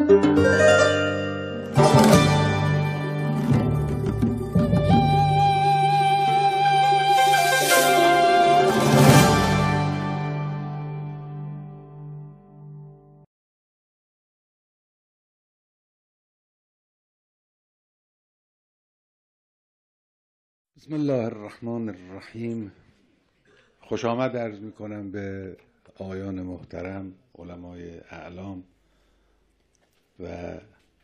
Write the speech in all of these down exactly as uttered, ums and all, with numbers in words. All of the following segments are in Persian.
بسم الله الرحمن الرحیم. خوش آمد عرض می کنم به آقایان محترم، علمای اعلام و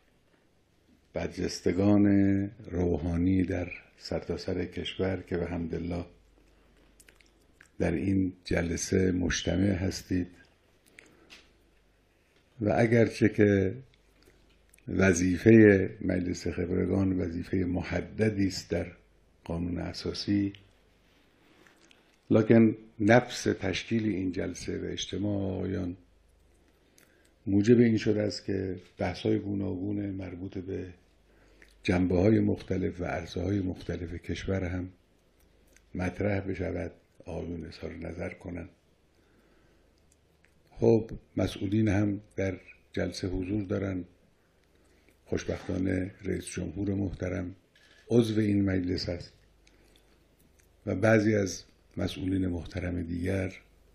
برجستگان روحانی در سرتاسر کشور که به حمدالله در این جلسه مجتمع هستید و اگرچه که وظیفه مجلس خبرگان وظیفه محددی است در قانون اساسی، لکن نفس تشکیل این جلسه و اجتماع آقایان موجب این شده است که بحث‌های گوناگون مربوط به جنبه‌های مختلف و عرصه‌های مختلف کشور هم مطرح بشود، آقایون اظهار نظر کنند. خب مسئولین هم در جلسه حضور دارند. خوشبختانه رئیس جمهور محترم عضو این مجلس است و بعضی از مسئولین محترم دیگر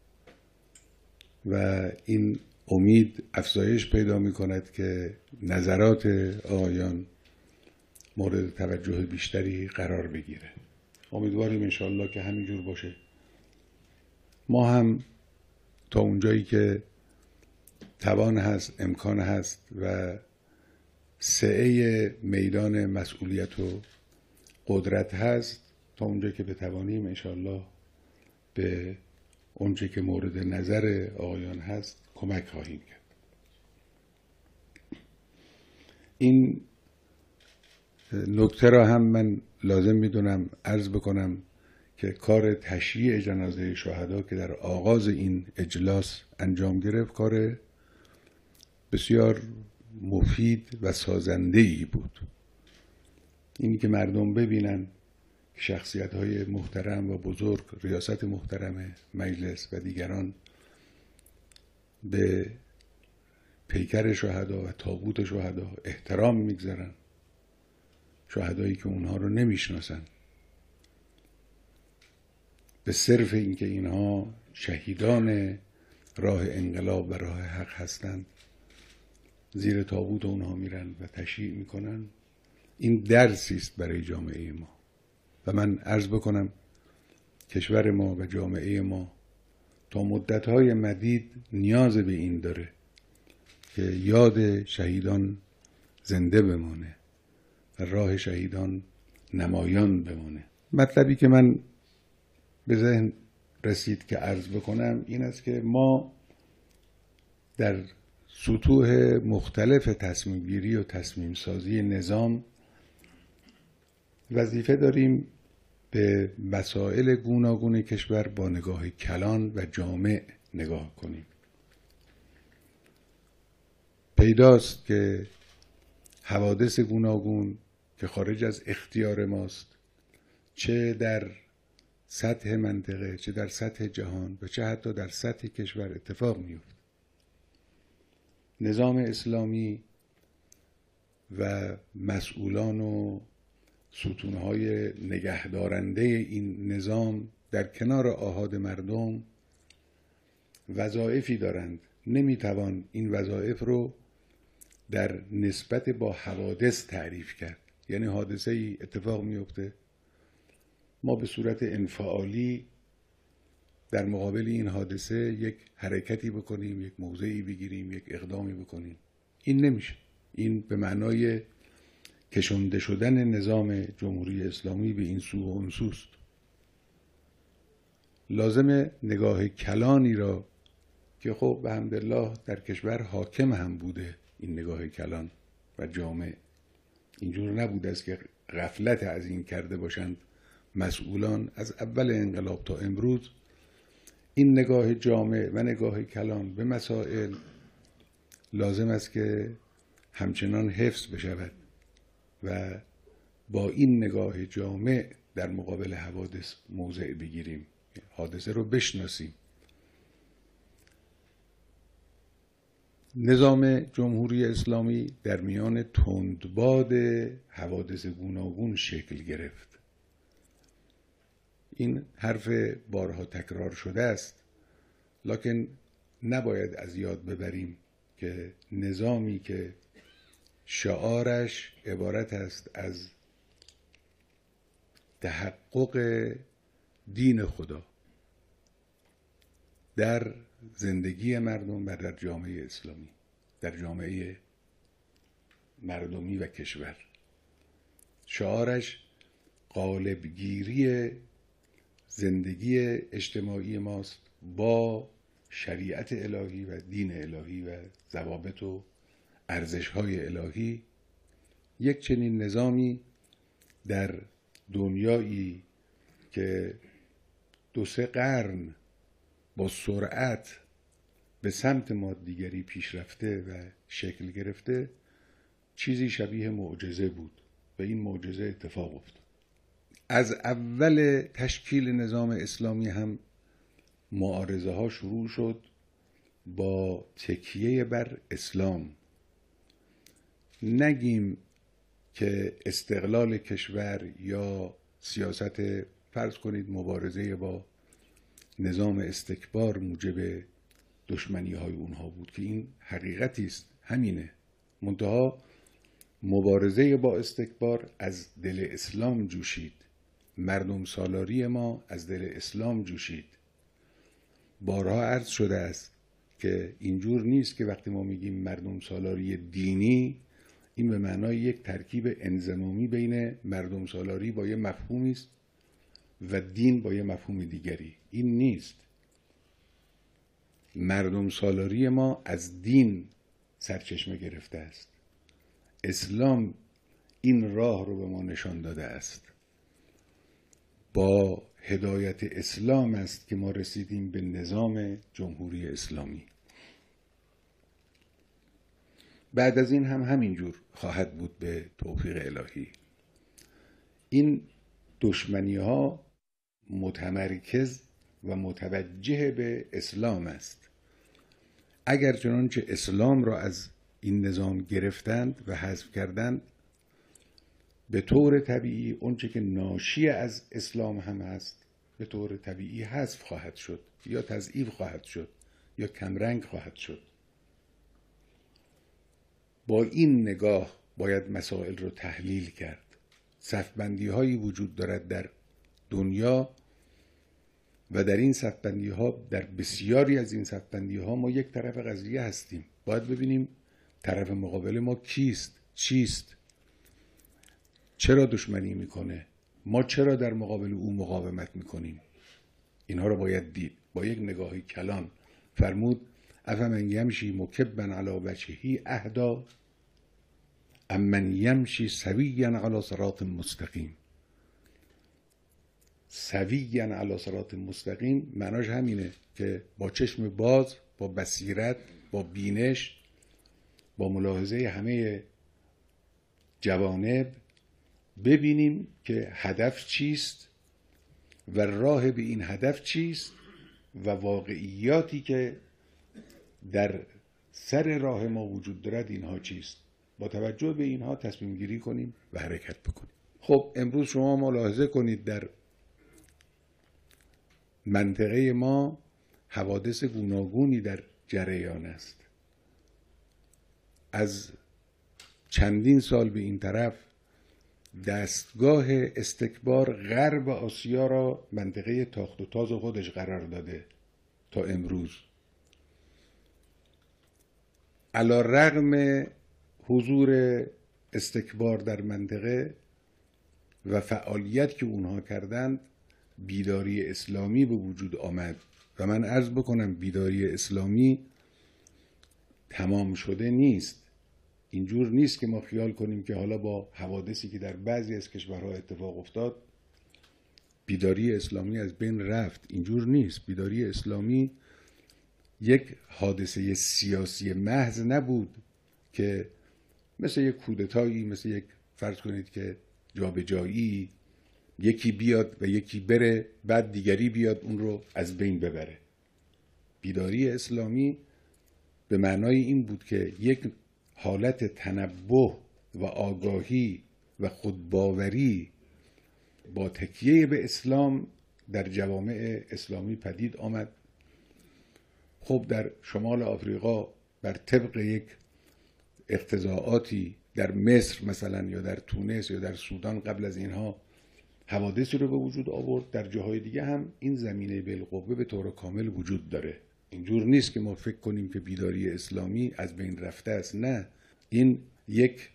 و این امید افزایش پیدا می کند که نظرات آقایان مورد توجه بیشتری قرار بگیره. امیدواریم انشاءالله که همینجور باشه. ما هم تا اونجایی که توان هست، امکان هست و سعه میدان مسئولیت و قدرت هست، تا اونجا که بتوانیم انشاءالله به اونچه که مورد نظر آقایان هست کمک خواهیم کرد. این نکته را هم من لازم میدونم عرض بکنم که کار تشییع جنازه شهدا که در آغاز این اجلاس انجام گرفت کار بسیار مفید و سازنده‌ای بود. اینی که مردم ببینن شخصیت‌های محترم و بزرگ، ریاست محترم مجلس و دیگران به پیکر شهدا و تابوت شهدا احترام میگذارن، شهدایی که اونها رو نمیشناسن، به صرف اینکه اینها شهیدان راه انقلاب و راه حق هستند زیر تابوت اونها میرن و تشییع میکنن. این درسی است برای جامعه ما و من عرض بکنم کشور ما و جامعه ما تا مدت‌های مدید نیاز به این داره که یاد شهیدان زنده بمانه و راه شهیدان نمایان بمانه. مطلبی که من به ذهن رسید که عرض بکنم این است که ما در سطوح مختلف تصمیم گیری و تصمیم سازی نظام وظیفه داریم به مسائل گوناگون کشور با نگاه کلان و جامع نگاه کنیم. پیداست که حوادث گوناگون که خارج از اختیار ماست، چه در سطح منطقه، چه در سطح جهان و چه حتی در سطح کشور اتفاق میفته. نظام اسلامی و مسئولان و ستونهای نگهدارنده این نظام در کنار آحاد مردم وظایفی دارند. نمیتوان این وظایف رو در نسبت با حوادث تعریف کرد. یعنی حادثه ای اتفاق میفته، ما به صورت انفعالی در مقابل این حادثه یک حرکتی بکنیم، یک موضعی بگیریم، یک اقدامی بکنیم. این نمیشه. این به معنای کشنده شدن نظام جمهوری اسلامی به این سو و اون سوست. لازم نگاه کلانی را که خب به حمدالله در کشور حاکم هم بوده این نگاه کلان و جامع، اینجور نبوده است که غفلت از این کرده باشند مسئولان از اول انقلاب تا امروز. این نگاه جامع و نگاه کلان به مسائل لازم است که همچنان حفظ بشود و با این نگاه جامع در مقابل حوادث موضع بگیریم، حادثه رو بشناسیم. نظام جمهوری اسلامی در میان تندباد حوادث گوناگون شکل گرفت. این حرف بارها تکرار شده است، لکن نباید از یاد ببریم که نظامی که شعارش عبارت است از تحقق دین خدا در زندگی مردم و در جامعه اسلامی، در جامعه مردمی و کشور، شعارش قالبگیری زندگی اجتماعی ماست با شریعت الهی و دین الهی و ضوابط و ارزش‌های الهی. یک چنین نظامی در دنیایی که دو سه قرن با سرعت به سمت مادیگری پیش رفته و شکل گرفته، چیزی شبیه معجزه بود و این معجزه اتفاق افتاد. از اول تشکیل نظام اسلامی هم معارضه ها شروع شد با تکیه بر اسلام. نگیم که استقلال کشور یا سیاست، فرض کنید مبارزه با نظام استکبار موجب دشمنی های اونها بود، که این حقیقتی است، همینه. منتها مبارزه با استکبار از دل اسلام جوشید، مردم سالاری ما از دل اسلام جوشید. بارها عرض شده است که اینجور نیست که وقتی ما میگیم مردم سالاری دینی، این به معنای یک ترکیب انضمامی بین مردم سالاری با یه مفهومی است و دین با یه مفهوم دیگری. این نیست. مردم سالاری ما از دین سرچشمه گرفته است. اسلام این راه رو به ما نشان داده است. با هدایت اسلام است که ما رسیدیم به نظام جمهوری اسلامی. بعد از این هم همینجور خواهد بود به توفیق الهی. این دشمنی ها متمرکز و متوجه به اسلام است. اگر چنانچه اسلام را از این نظام گرفتند و حذف کردند، به طور طبیعی اونچه که ناشی از اسلام هم هست به طور طبیعی حذف خواهد شد یا تضعیف خواهد شد یا کمرنگ خواهد شد. با این نگاه باید مسائل رو تحلیل کرد. صفبندی هایی وجود دارد در دنیا و در این صفبندی ها، در بسیاری از این صفبندی ها ما یک طرف قضیه هستیم. باید ببینیم طرف مقابل ما کیست، چیست، چرا دشمنی میکنه، ما چرا در مقابل او مقاومت میکنیم. اینها رو باید دید با یک نگاهی کلان. فرمود افمن یمشی مکبا علی وجهه اهدی ام من یمشی سویا علی صراط مستقیم. سویا علی صراط مستقیم معناش همینه که با چشم باز، با بصیرت، با بینش، با ملاحظه همه جوانب ببینیم که هدف چیست و راه به این هدف چیست و واقعیاتی که در سر راه ما وجود دارد اینها چیست. با توجه به اینها تصمیم گیری کنیم و حرکت بکنیم. خب امروز شما ملاحظه کنید در منطقه ما حوادث گوناگونی در جریان است. از چندین سال به این طرف دستگاه استکبار غرب آسیا را منطقه تاخت و تاز خودش قرار داده تا امروز. علی رغم حضور استکبار در منطقه و فعالیت که اونها کردند، بیداری اسلامی به وجود آمد و من عرض بکنم بیداری اسلامی تمام شده نیست. اینجور نیست که ما خیال کنیم که حالا با حوادثی که در بعضی از کشورها اتفاق افتاد بیداری اسلامی از بین رفت. اینجور نیست. بیداری اسلامی یک حادثه سیاسی محض نبود که مثل یک کودتایی، مثل یک فرض کنید که جابجایی، یکی بیاد و یکی بره بعد دیگری بیاد اون رو از بین ببره. بیداری اسلامی به معنای این بود که یک حالت تنبه و آگاهی و خودباوری با تکیه به اسلام در جوامع اسلامی پدید آمد. خب در شمال آفریقا بر طبق یک اقتضاعاتی در مصر مثلا یا در تونس یا در سودان قبل از اینها حوادثی رو به وجود آورد. در جاهای دیگه هم این زمینه بالقوه به طور کامل وجود داره. اینجور نیست که ما فکر کنیم که بیداری اسلامی از بین رفته است. نه، این یک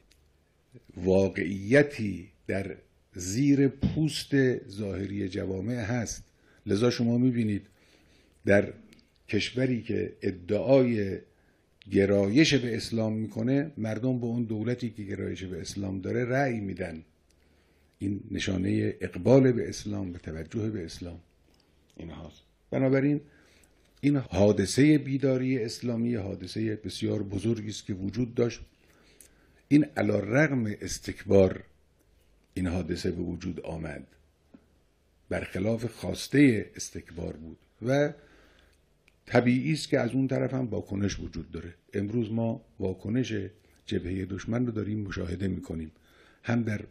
واقعیتی در زیر پوست ظاهری جوامع هست. لذا شما میبینید در کشوری که ادعای گرایش به اسلام میکنه، مردم به اون دولتی که گرایش به اسلام داره رأی میدن. این نشانه اقبال به اسلام، به توجه به اسلام این هاست. بنابراین این حادثه بیداری اسلامی حادثه بسیار بزرگی است که وجود داشت. این علی رغم استکبار این حادثه به وجود آمد، برخلاف خواسته استکبار بود و طبیعی است که از اون طرف هم واکنش وجود داره. امروز ما واکنش جبهه دشمن رو داریم مشاهده میکنیم، هم در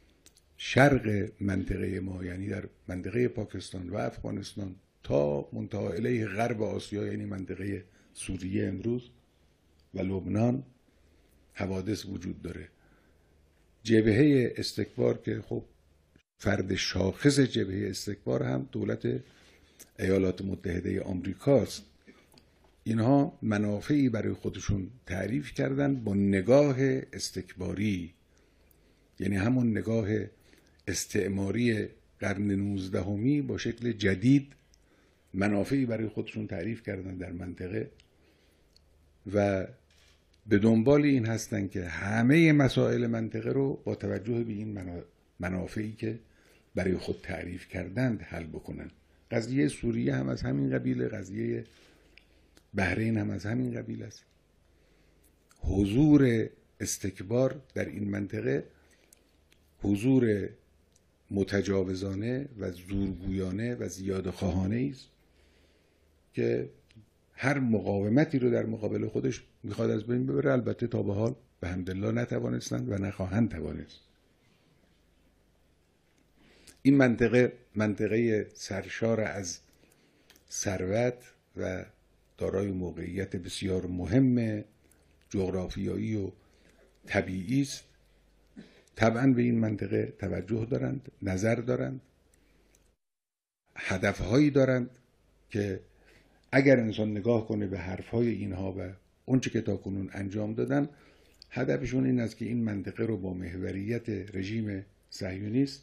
شرق منطقه ما، یعنی در منطقه پاکستان و افغانستان تا منتها الیه غرب آسیا، یعنی منطقه سوریه امروز و لبنان حوادث وجود داره. جبهه استکبار که خب فرد شاخص جبهه استکبار هم دولت ایالات متحده آمریکاست. اینها منافعی برای خودشون تعریف کردن با نگاه استکباری، یعنی همون نگاه استعماری قرن نوزدهمی با شکل جدید منافعی برای خودشون تعریف کردن در منطقه و به دنبال این هستن که همه مسائل منطقه رو با توجه به این منافعی که برای خود تعریف کردند حل بکنن. قضیه سوریه هم از همین قبیله، قضیه بحرین هم از همین قبیل است. حضور استکبار در این منطقه حضور متجاوزانه و زورگویانه و زیاده خواهانه است که هر مقاومتی رو در مقابل خودش میخواد از بین ببره. البته تا به حال به حمدالله نتوانستند و نخواهند توانست. این منطقه منطقه سرشار از ثروت و دارای موقعیت بسیار مهم جغرافیایی و طبیعی است. طبعا به این منطقه توجه دارند، نظر دارند، هدفهایی دارند که اگر انسان نگاه کنه به حرفهای اینها و اونچه که تا کنون انجام دادن، هدفشون این است که این منطقه رو با محوریت رژیم صهیونیست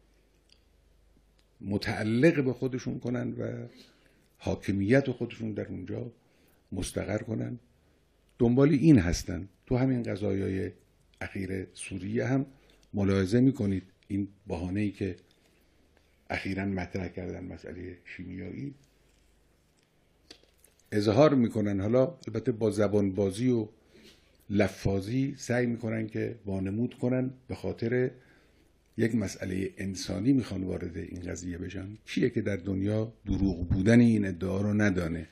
متعلق به خودشون کنن و حاکمیت خودشون در اونجا مستقر کنن. دنبال این هستن. تو همین قضایای اخیر سوریه هم ملاحظه میکنید این بهانه‌ای که اخیراً مطرح کردن، مسئله شیمیایی، اظهار میکنن، حالا البته با زبان بازی و لفاظی سعی میکنن که وانمود کنن به خاطر یک مسئله انسانی میخوان وارد این قضیه بشن. کیه که در دنیا دروغ بودن این ادعا رو ندانه؟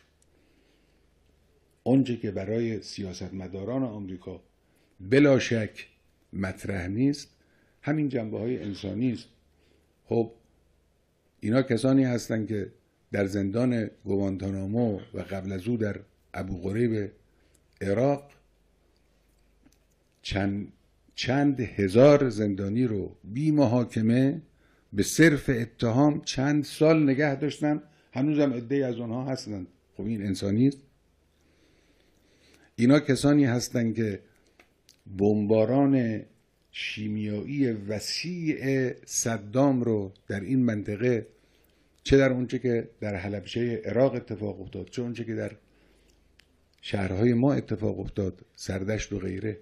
اونچه که برای سیاستمداران آمریکا بلا شک مطرح نیست همین جنبه های انسانی است. خب اینا کسانی هستند که در زندان گوانتانامو و قبل از او در ابو غریب عراق چند چند هزار زندانی رو بی محاکمه به صرف اتهام چند سال نگه داشتن. هنوزم عده‌ای از اونها هستند. خب این انسانی است؟ اینا کسانی هستند که بمباران شیمیایی وسیع صدام رو در این منطقه، چه در اونچه که در حلبچه عراق اتفاق افتاد، چه اونچه که در شهرهای ما اتفاق افتاد، سردشت و غیره،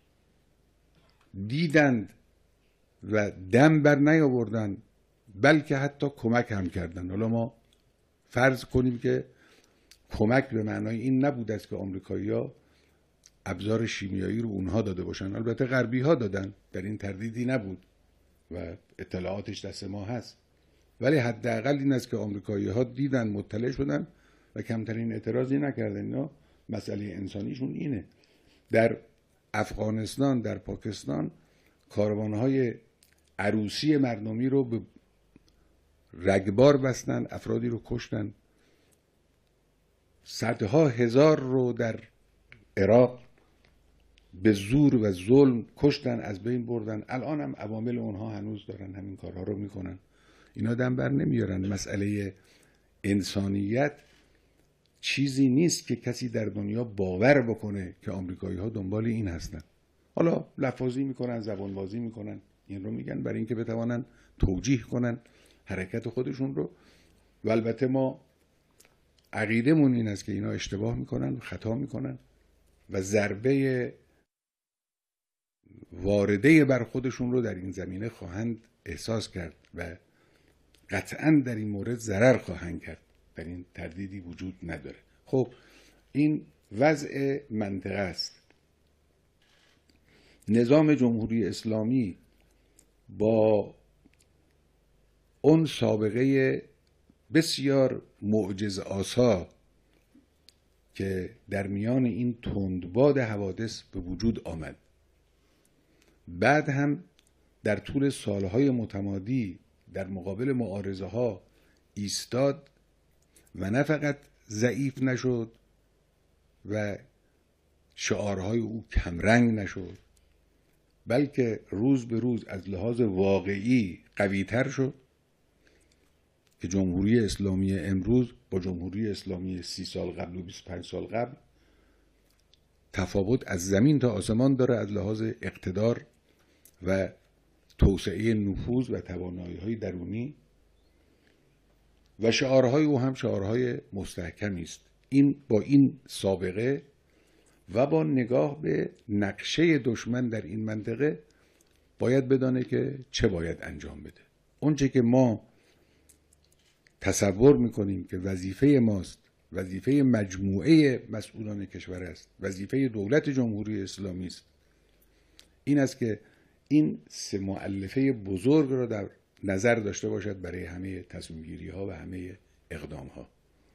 دیدند و دم بر نیاوردن، بلکه حتی کمک هم کردند. حالا ما فرض کنیم که کمک به معنای این نبود است که آمریکایی‌ها ابزار شیمیایی رو اونها داده باشن. البته غربی ها دادن، در این تردیدی نبود و اطلاعاتش دست ما هست، ولی حداقل این است که آمریکایی‌ها دیدن، مطلع شدن و کمترین اعتراضی نکردن. اینا مسئله انسانیشون اینه. در افغانستان، در پاکستان کاروانهای عروسی مردمی رو به رگبار بستن، افرادی رو کشتن، صدها هزار رو در عراق به زور و ظلم کشتن، از بین بردن. الان هم عوامل اونها هنوز دارن همین کارها رو میکنن. اینا دم بر نمیارن. مسئله انسانیت چیزی نیست که کسی در دنیا باور بکنه که آمریکایی ها دنبال این هستن. حالا لفاظی میکنن، زبان بازی میکنن، این رو میگن برای اینکه بتوانن توجیه کنن حرکت خودشون رو. و البته ما عقیدمون این است که اینا اشتباه میکنن، خطا میکنن و ضربه وارده بر خودشون رو در این زمینه خواهند احساس کرد و قطعا در این مورد ضرر خواهند کرد، در این تردیدی وجود نداره. خب این وضع منطقه است. نظام جمهوری اسلامی با اون سابقه بسیار معجزه‌آسا که در میان این تندباد حوادث به وجود آمد، بعد هم در طول سالهای متمادی در مقابل معارضه ها ایستاد و نه فقط ضعیف نشد و شعارهای او کمرنگ نشد، بلکه روز به روز از لحاظ واقعی قوی‌تر شد که جمهوری اسلامی امروز با جمهوری اسلامی سی سال قبل و بیست و پنج سال قبل تفاوت از زمین تا آسمان داره از لحاظ اقتدار و توسعه نفوذ و توانایی‌های درونی، و شعارهای او هم شعارهای مستحکمی است. این با این سابقه و با نگاه به نقشه دشمن در این منطقه باید بدانه که چه باید انجام بده. اونچه که ما تصور میکنیم که وظیفه ماست، وظیفه مجموعه مسئولان کشور است، وظیفه دولت جمهوری اسلامی است، این است که این سه مؤلفه بزرگ را در نظر داشته باشد برای همه تصمیم گیری ها و همه اقدام ها.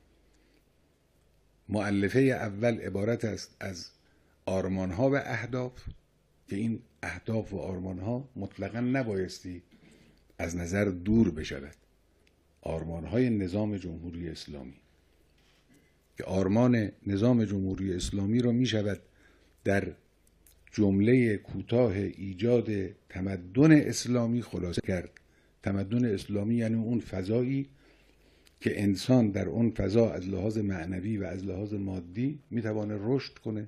مؤلفه اول عبارت است از آرمان ها و اهداف که این اهداف و آرمان ها مطلقاً نبایستی از نظر دور بشود. آرمان های نظام جمهوری اسلامی که آرمان نظام جمهوری اسلامی را می شود در جمله کوتاه ایجاد تمدن اسلامی خلاصه کرد. تمدن اسلامی یعنی اون فضایی که انسان در اون فضا از لحاظ معنوی و از لحاظ مادی میتوانه رشد کنه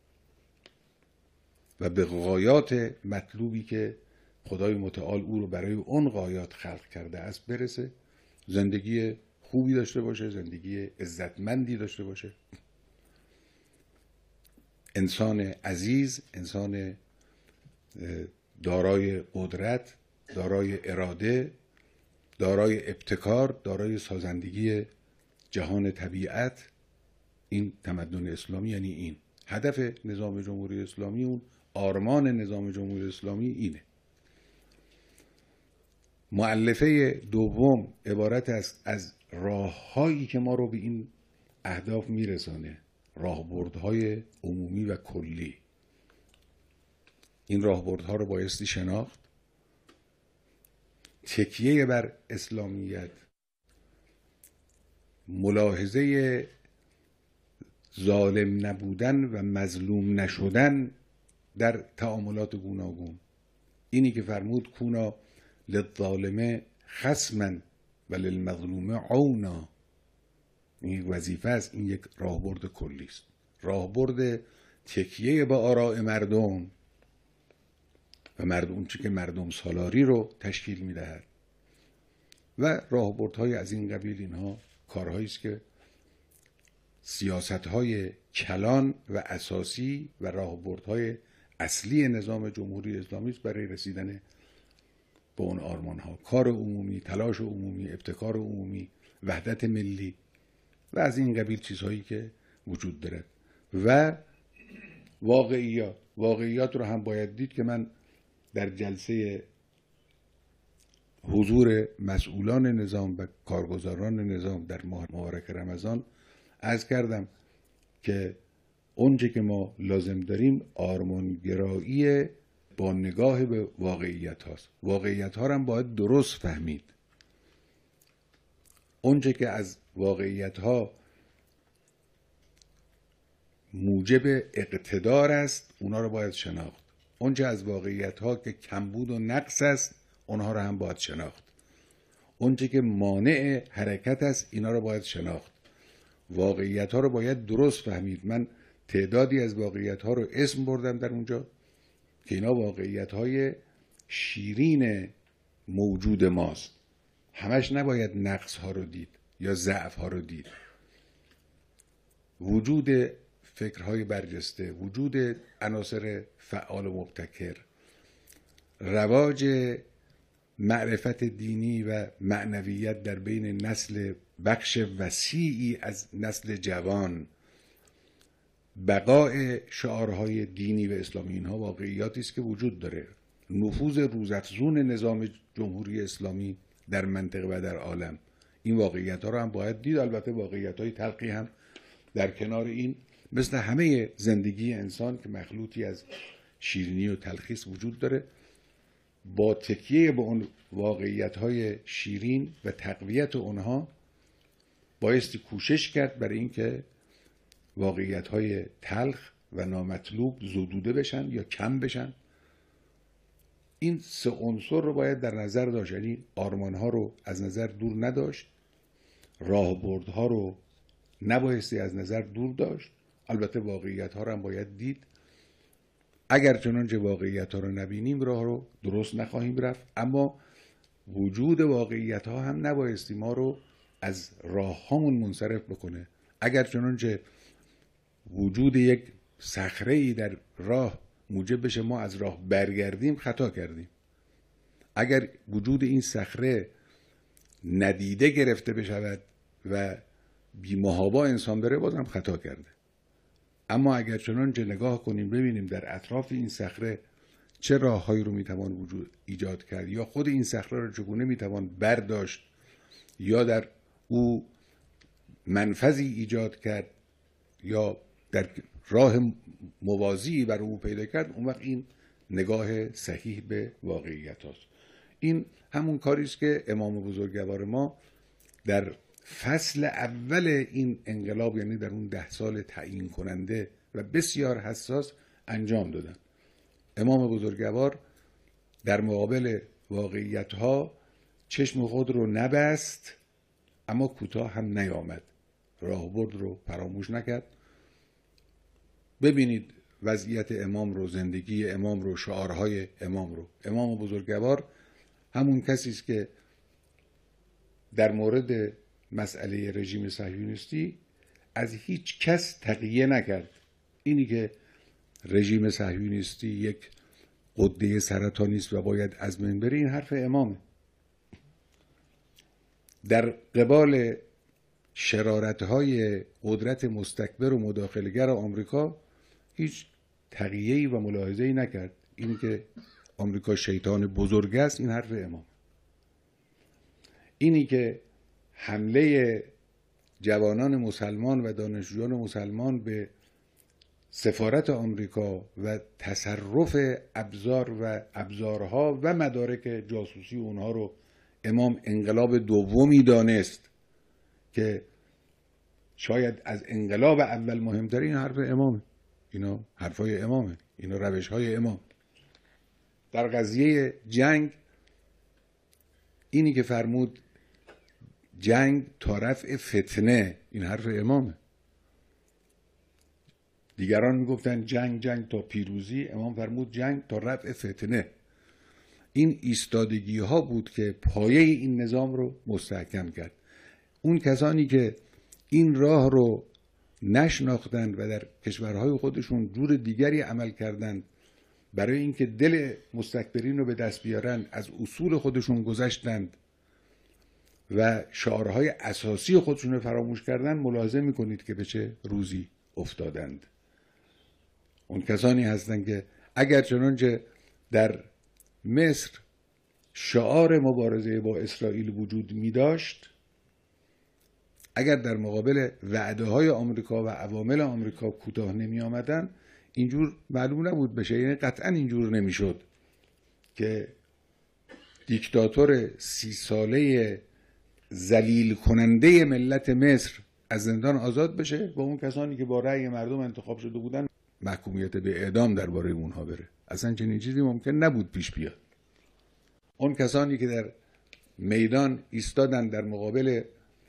و به غایات مطلوبی که خدای متعال او رو برای اون غایات خلق کرده است برسه، زندگی خوبی داشته باشه، زندگی عزتمندی داشته باشه، انسان عزیز، انسان دارای قدرت، دارای اراده، دارای ابتکار، دارای سازندگی جهان طبیعت. این تمدن اسلامی یعنی این هدف نظام جمهوری اسلامی، اون آرمان نظام جمهوری اسلامی اینه. مؤلفه دوم عبارت است از راههایی که ما رو به این اهداف میرسانه، راهبردهای عمومی و کلی. این راهبردها رو بایستی شناخت. تکیه بر اسلامیت، ملاحظه ظالم نبودن و مظلوم نشدن در تعاملات گوناگون، اینی که فرمود کونا للظالم خصما و للمظلوم عونا. این یک وظیفه است، این یک راهبرد کلی است، راهبرد تکیه به آراء مردم و مردم اون چی که مردم سالاری رو تشکیل میدهد و راهبردهای از این قبیل. اینها کارهایی است که سیاستهای کلان و اساسی و راهبردهای اصلی نظام جمهوری اسلامی است برای رسیدن به اون آرمانها. کار عمومی، تلاش عمومی، ابتکار عمومی، وحدت ملی و از این قبیل چیزهایی که وجود دارد. و واقعیات واقعیات رو هم باید دید که من در جلسه حضور مسئولان نظام و کارگزاران نظام در ماه مبارک رمضان عرض کردم که اونچه که ما لازم داریم آرمانگرایی با نگاه به واقعیت هاست. واقعیت ها رو هم باید درست فهمید. اونچه که از واقعیت ها موجب اقتدار است اونا رو باید شناخت. اونچه از واقعیت ها که کمبود و نقص است اونها رو هم باید شناخت. اونچه که مانع حرکت است اینا رو باید شناخت. واقعیت ها رو باید درست فهمید. من تعدادی از واقعیت ها رو اسم بردم در اونجا که اینا واقعیت های شیرین موجود ماست. همش نباید نقص ها رو دید یا ضعف ها رو دید. وجود فکرهای برجسته، وجود عناصر فعال و مبتکر، رواج معرفت دینی و معنویت در بین نسل بخش وسیعی از نسل جوان، بقای شعارهای دینی و اسلامی، اینها واقعیاتی است که وجود داره. نفوذ روزافزون نظام جمهوری اسلامی در منطقه و در عالم، این واقعیت ها رو هم باید دید. البته واقعیت های تلخی هم در کنار این، مثل همه زندگی انسان که مخلوطی از شیرینی و تلخی وجود داره. با تکیه به اون واقعیت های شیرین و تقویت اونها بایستی کوشش کرد برای اینکه واقعیت های تلخ و نامطلوب زدوده بشن یا کم بشن. این سه عنصر رو باید در نظر داشت، یعنی آرمان ها رو از نظر دور نداشت، راهبردها رو نبایستی از نظر دور داشت. البته واقعیت ها رو هم باید دید. اگر چنانچه واقعیت ها رو نبینیم راه رو درست نخواهیم رفت، اما وجود واقعیت ها هم نبایستی ما رو از راه هامون منصرف بکنه. اگر چنانچه وجود یک صخره‌ای در راه موجب بشه ما از راه برگردیم، خطا کردیم. اگر وجود این صخره ندیده گرفته بشود و بی‌محابا انسان بره، بازم خطا کرده. اما اگر چنانچه نگاه کنیم ببینیم در اطراف این صخره چه راههایی رو میتوان وجود ایجاد کرد، یا خود این صخره رو چگونه میتوان برداشت یا در او منفذی ایجاد کرد یا در راه موازی بر او پیدا کرد، اون وقت این نگاه صحیح به واقعیت هاست. این همون کاری است که امام بزرگوار ما در فصل اول این انقلاب، یعنی در اون ده سال تعیین کننده و بسیار حساس، انجام دادن. امام بزرگوار در مقابل واقعیت ها چشم خود رو نبست، اما کوتاه هم نیامد، راهبرد رو فراموش نکرد. ببینید وضعیت امام رو، زندگی امام رو، شعارهای امام رو. امام بزرگوار همون کسی است که در مورد مسئله رژیم صهیونیستی از هیچ کس تقیه نکرد. اینی که رژیم صهیونیستی یک غده سرطانی است و باید از بین بره، این حرف امامه. در قبال شرارت‌های قدرت مستکبر و مداخله‌گر آمریکا هیچ تقیه‌ای و ملاحظه‌ای نکرد. اینی که آمریکا شیطان بزرگ است، این حرف امام. اینی که حمله جوانان مسلمان و دانشجویان مسلمان به سفارت آمریکا و تصرف ابزار و ابزارها و مدارک جاسوسی اونها رو امام انقلاب دومی دانست که شاید از انقلاب اول مهمتر، این حرف امامه. اینا حرفای امامه، اینا روشهای امام. در قضیه جنگ اینی که فرمود جنگ تا رفع فتنه، این حرف امامه. دیگران میگفتن جنگ جنگ تا پیروزی، امام فرمود جنگ تا رفع فتنه. این ایستادگی ها بود که پایه این نظام رو مستحکم کرد. اون کسانی که این راه رو نشناختند و در کشورهای خودشون جور دیگری عمل کردند برای اینکه دل مستکبرین رو به دست بیارن، از اصول خودشون گذشتند و شعارهای اساسی خودشون رو فراموش کردن، ملاحظه میکنید که به چه روزی افتادند. اون کسانی هستند که اگر چنانچه در مصر شعار مبارزه با اسرائیل وجود می داشت، اگر در مقابل وعده های آمریکا و عوامل آمریکا کوتاه نمی آمدن اینجور معلوم نبود بشه. یعنی قطعا اینجور نمیشد که دیکتاتور سی ساله ذلیل کننده ملت مصر از زندان آزاد بشه و اون کسانی که با رأی مردم انتخاب شده بودن محکومیت به اعدام درباره اونها بره. اصلا چنین چیزی ممکن نبود پیش بیاد. اون کسانی که در میدان ایستادن در مقابل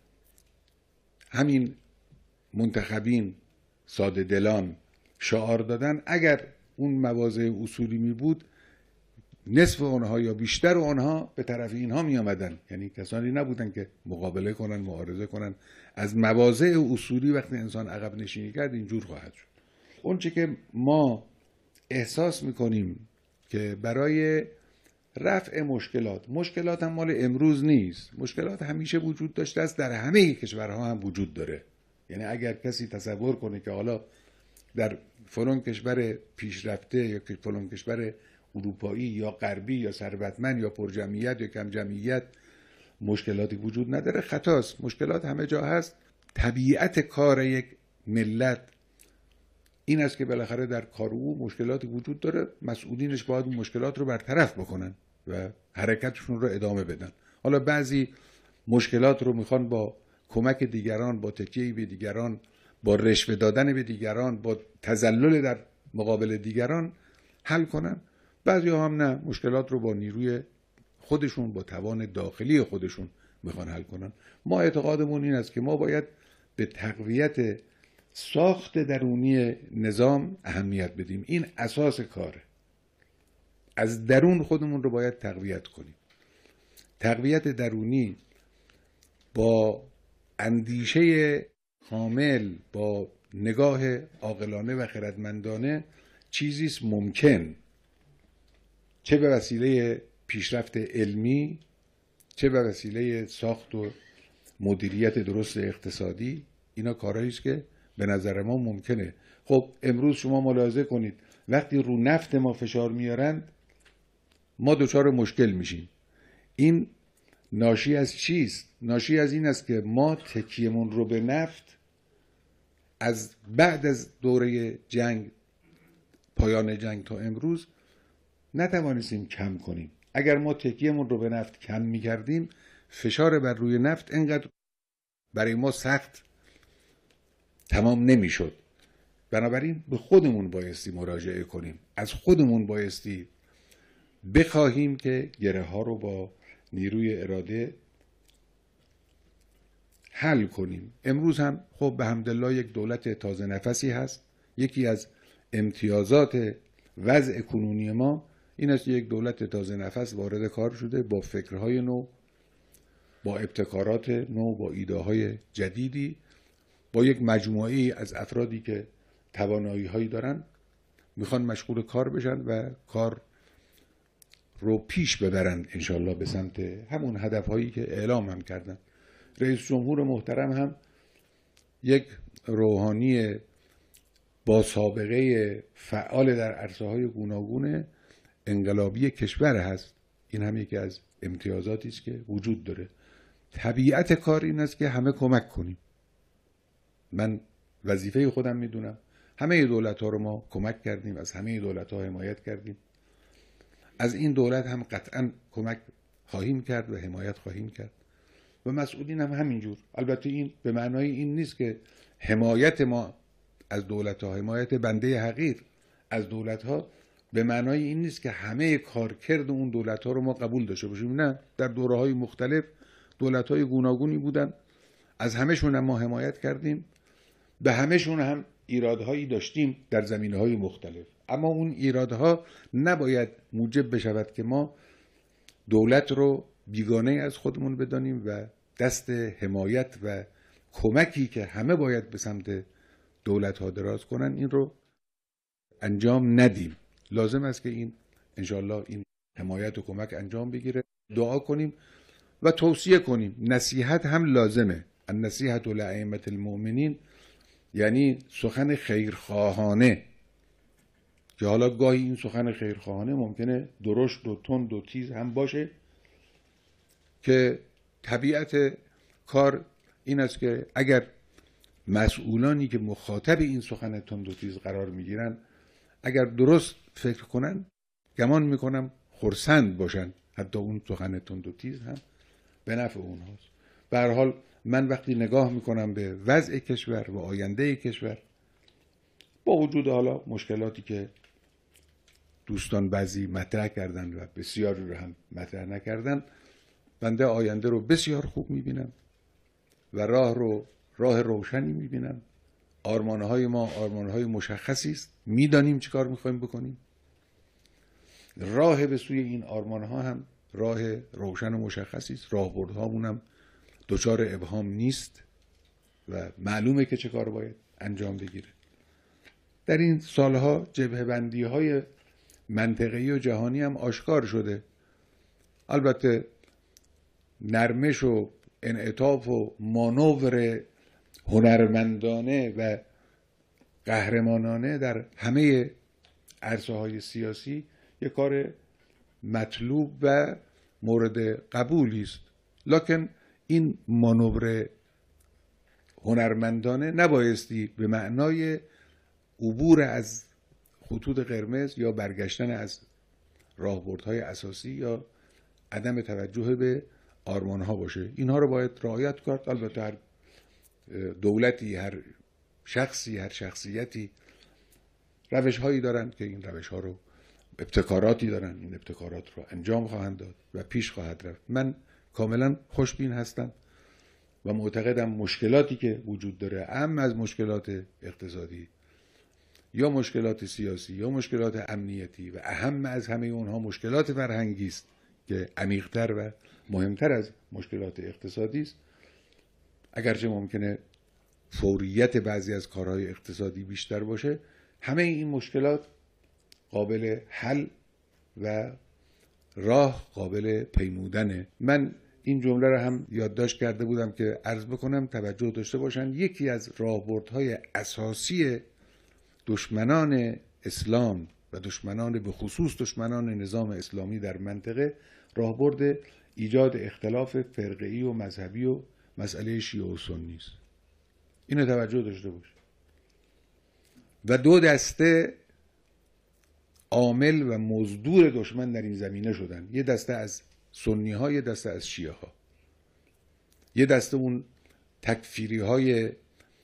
همین منتخبین ساده دلان شعار دادن، اگر اون مواضع اصولی می بود نصف اونها یا بیشتر اونها به طرف اینها می آمدن. یعنی کسانی نبودن که مقابله کنن، معارضه کنن. از مواضع اصولی وقتی انسان عقب نشینی کرد اینجور خواهد شد. اون چه که ما احساس میکنیم که برای رفع مشکلات، مشکلات هم مال امروز نیست، مشکلات همیشه وجود داشته است، در همه کشورها هم وجود داره. یعنی اگر کسی تصور کنه که حالا در فلان کشور پیشرفته یا فلان کشور اروپایی یا غربی یا ثروتمند یا پرجمعیت یا کم جمعیت مشکلاتی وجود نداره، خطاست. مشکلات همه جا هست. طبیعت کار یک ملت این است که بالاخره در کار او مشکلاتی وجود داره، مسئولینش باید اون مشکلات رو برطرف بکنن و حرکتشون رو ادامه بدن. حالا بعضی مشکلات رو میخوان با کمک دیگران، با تکیه به دیگران، با رشوه دادن به دیگران، با تذلل در مقابل دیگران حل کنن. بعضی ها هم نه، مشکلات رو با نیروی خودشون، با توان داخلی خودشون میخوان حل کنن. ما اعتقادمون این است که ما باید به تقویت ساخت درونی نظام اهمیت بدیم. این اساس کاره. از درون خودمون رو باید تقویت کنیم. تقویت درونی با اندیشه کامل، با نگاه عاقلانه و خردمندانه چیزی است ممکن، چه به وسیله پیشرفت علمی، چه به وسیله ساخت و مدیریت درست اقتصادی. اینا کارهایی است که به نظر ما ممکنه. خب امروز شما ملاحظه کنید وقتی رو نفت ما فشار میارند ما دچار مشکل میشیم. این ناشی از چیست؟ ناشی از این است که ما تکیهمون رو به نفت از بعد از دوره جنگ، پایان جنگ تا امروز نتوانستیم کم کنیم. اگر ما تکیهمون رو به نفت کم میکردیم فشار بر روی نفت انقدر برای ما سخت تمام نمیشد. بنابراین به خودمون بایستی مراجعه کنیم، از خودمون بایستی بخواهیم که گره ها رو با نیروی اراده حل کنیم. امروز هم خب به حمدالله یک دولت تازه نفسی هست. یکی از امتیازات وضع کنونی ما این است یک دولت تازه نفس وارد کار شده، با فکرهای نو، با ابتکارات نو، با ایده های جدیدی، با یک مجموعی از افرادی که توانایی هایی دارن میخوان مشغول کار بشن و کار رو پیش ببرند انشالله به سمت همون هدف هایی که اعلام هم کردن. رئیس جمهور محترم هم یک روحانی با سابقه فعال در عرصه های گوناگون انقلابی کشور هست. این هم یکی از امتیازاتی است که وجود داره. طبیعت کار این است که همه کمک کنیم. من وظیفه خودم میدونم، همه دولت ها رو ما کمک کردیم، از همه دولت ها حمایت کردیم، از این دولت هم قطعا کمک خواهیم کرد و حمایت خواهیم کرد و مسئولین هم همینجور. البته این به معنای این نیست که حمایت ما از دولت ها، حمایت بنده حقیر از دولت ها به معنای این نیست که همه کارکرد اون دولت ها رو ما قبول داشته باشیم. نه، در دوره های مختلف دولت های گوناگونی بودن، از همهشون هم ما حمایت کردیم، به همهشون هم ایرادهایی داشتیم در زمینه‌های مختلف. اما اون ایرادها نباید موجب بشود که ما دولت رو بیگانه از خودمون بدانیم و دست حمایت و کمکی که همه باید به سمت دولت ها دراز کنن این رو انجام ندیم. لازم است که این انشالله این حمایت و کمک انجام بگیره. دعا کنیم و توصیه کنیم. نصیحت هم لازمه. النصیحة لأئمة المؤمنین، یعنی سخن خیرخواهانه، که حالا گاهی این سخن خیرخواهانه ممکنه درشت و تند و تیز هم باشه که طبیعت کار این است که اگر مسئولانی که مخاطب این سخن تند و تیز قرار میگیرن اگر درست فکر کنن، گمان میکنم خرسند باشن، حتی اون سخن تند و تیز هم به نفع اونهاست. به هر حال من وقتی نگاه میکنم به وضع کشور و آینده کشور، با وجود حالا مشکلاتی که دوستان بعضی مطرح کردن و بسیاری رو هم مطرح نکردن، بنده آینده رو بسیار خوب میبینم و راه رو راه روشنی میبینم. آرمانهای ما آرمانهای مشخصی است، میدانیم چی کار میخوایم بکنیم. راه به سوی این آرمانها هم راه روشن و مشخصی است. راهبردهامون هم دچار ابهام نیست و معلومه که چه کار باید انجام بگیره. در این سالها جبهه بندی های منطقه‌ای و جهانی هم آشکار شده. البته نرمش و انعطاف و مانور هنرمندانه و قهرمانانه در همه عرصه های سیاسی یک کار مطلوب و مورد قبولی است، لکن این مانور هنرمندانه نبایستی به معنای عبور از خطوط قرمز یا برگشتن از راهبردهای اساسی یا عدم توجه به آرمانها باشه. اینها رو باید رعایت کرد. البته هر دولتی، هر شخصی، هر شخصیتی روش هایی دارن که این روش ها رو، ابتکاراتی دارن، این ابتکارات رو انجام خواهند داد و پیش خواهد رفت. من کاملا خوشبین هستم و معتقدم مشکلاتی که وجود داره، اهم از مشکلات اقتصادی یا مشکلات سیاسی یا مشکلات امنیتی و اهم از همه اونها مشکلات فرهنگی است که عمیق‌تر و مهمتر از مشکلات اقتصادی است. اگرچه ممکنه فوریت بعضی از کارهای اقتصادی بیشتر باشه، همه این مشکلات قابل حل و راه قابل پیمودنه. من این جمله رو هم یادداشت کرده بودم که عرض بکنم توجه داشته باشن. یکی از راهبردهای اساسی دشمنان اسلام و دشمنان به خصوص دشمنان نظام اسلامی در منطقه راهبرد ایجاد اختلاف فرقه‌ای و مذهبی و مسئله شیعه و سنی است. اینو توجه داشته باش. و دو دسته عامل و مزدور دشمن در این زمینه شدن. یه دسته از سنی ها، یه دسته از شیعه ها. یه دسته اون تکفیری های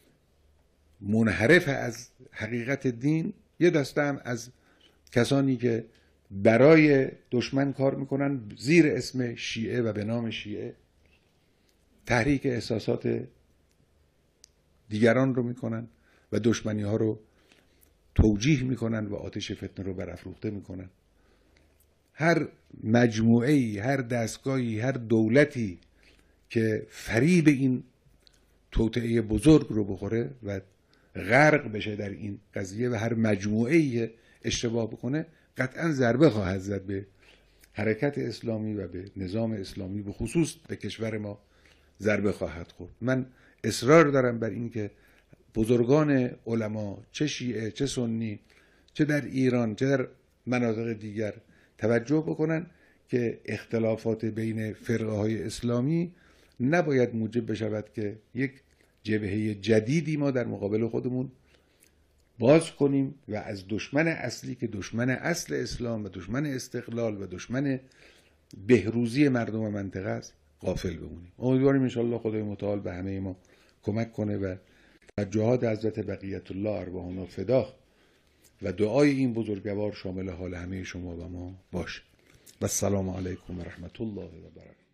منحرف از حقیقت دین، یه دسته هم از کسانی که برای دشمن کار میکنن زیر اسم شیعه و به نام شیعه تحریک احساسات دیگران رو میکنن و دشمنی ها رو توجیه میکنن و آتش فتنه رو برافروخته میکنن. هر مجموعه‌ای، هر دستگاهی، هر دولتی که فریب این توطئه بزرگ رو بخوره و غرق بشه در این قضیه و هر مجموعه‌ای اشتباه بکنه، قطعا ضربه خواهد زد به حرکت اسلامی و به نظام اسلامی، به خصوص به کشور ما ضربه خواهد خورد. من اصرار دارم بر این که بزرگان علما، چه شیعه چه سنی، چه در ایران چه در مناطق دیگر، توجه بکنن که اختلافات بین فرقه های اسلامی نباید موجب بشود که یک جبهه جدیدی ما در مقابل خودمون باز کنیم و از دشمن اصلی که دشمن اصل اسلام و دشمن استقلال و دشمن بهروزی مردم منطقه است غافل بمونیم. امیدواریم انشاءالله خدای متعال به همه ما کمک کنه و توجهات حضرت بقیت الله ارواحنا فداه و دعای این بزرگوار شامل حال همه شما و ما باشه. و السلام علیکم و رحمت الله و برکاته.